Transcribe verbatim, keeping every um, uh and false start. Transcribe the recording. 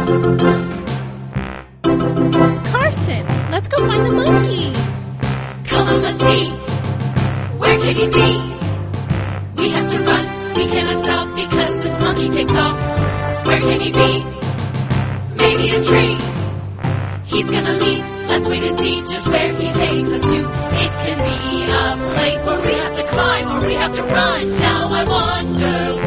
Carson, let's go find the monkey. Come on, let's see. Where can he be? We have to run, we cannot stop because this monkey takes off. Where can he be? Maybe a tree. He's gonna leap, let's wait and see just where he takes us to. It can be a place where we have to climb or we have to run. Now I wonder